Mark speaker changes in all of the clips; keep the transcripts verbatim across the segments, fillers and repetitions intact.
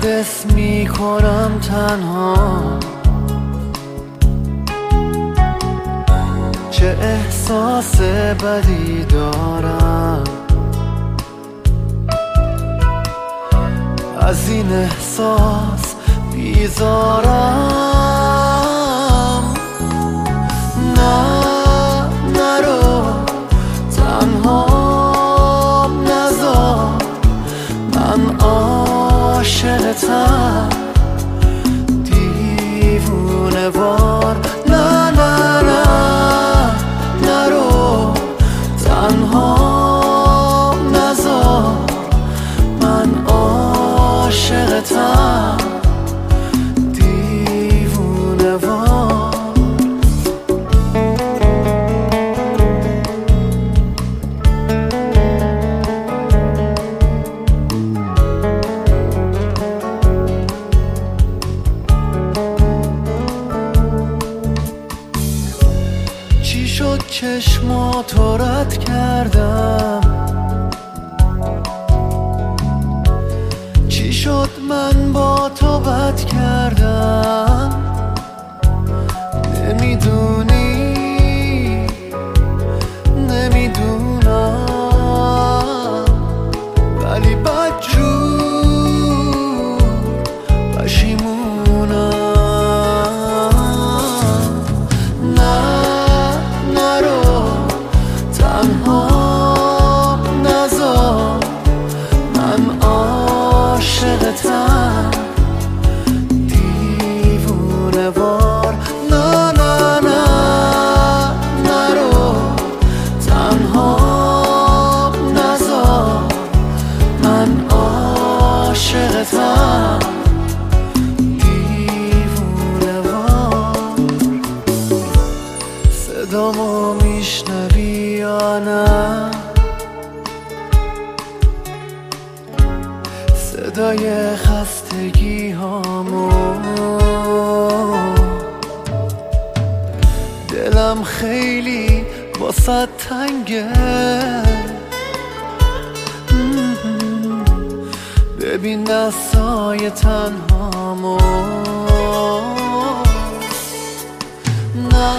Speaker 1: یادت میکنم تنها، چه احساس بدی دارم. از این احساس بیزارم. نه نرو تنها نذار، من عاشقتم دیوونه وار. نه نه نه نرو تنها نذار، من عاشقتم دیوونه وار. چی شد چشماتو رد کردم؟ چی شد من با تو بد کردم؟ نمیدونی نمیدونم، ولی بدجور پشیمونم. نه نرو تنها نذار، من عاشقتم دیوونه وار. نه نه نه نرو تنها نذار، من عاشقتم دیوونه وار. صدامو میشنوی یا نه؟ صدای خستگی هامو، دلم خیلی واسه تنگه. ببین دستای تنهامو. نه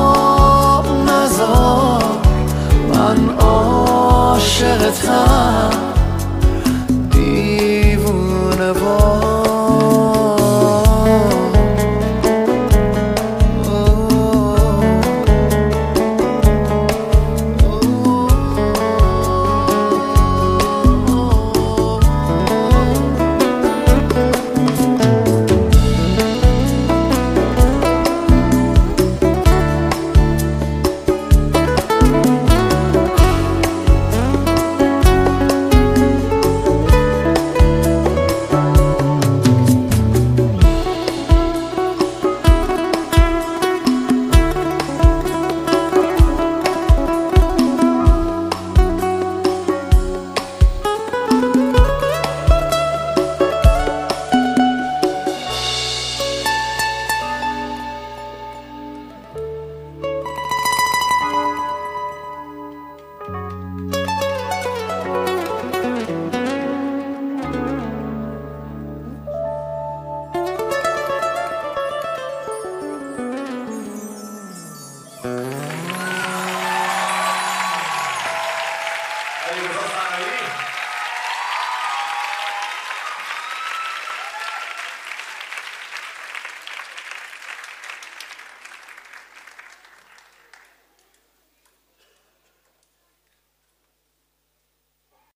Speaker 1: عاشقتم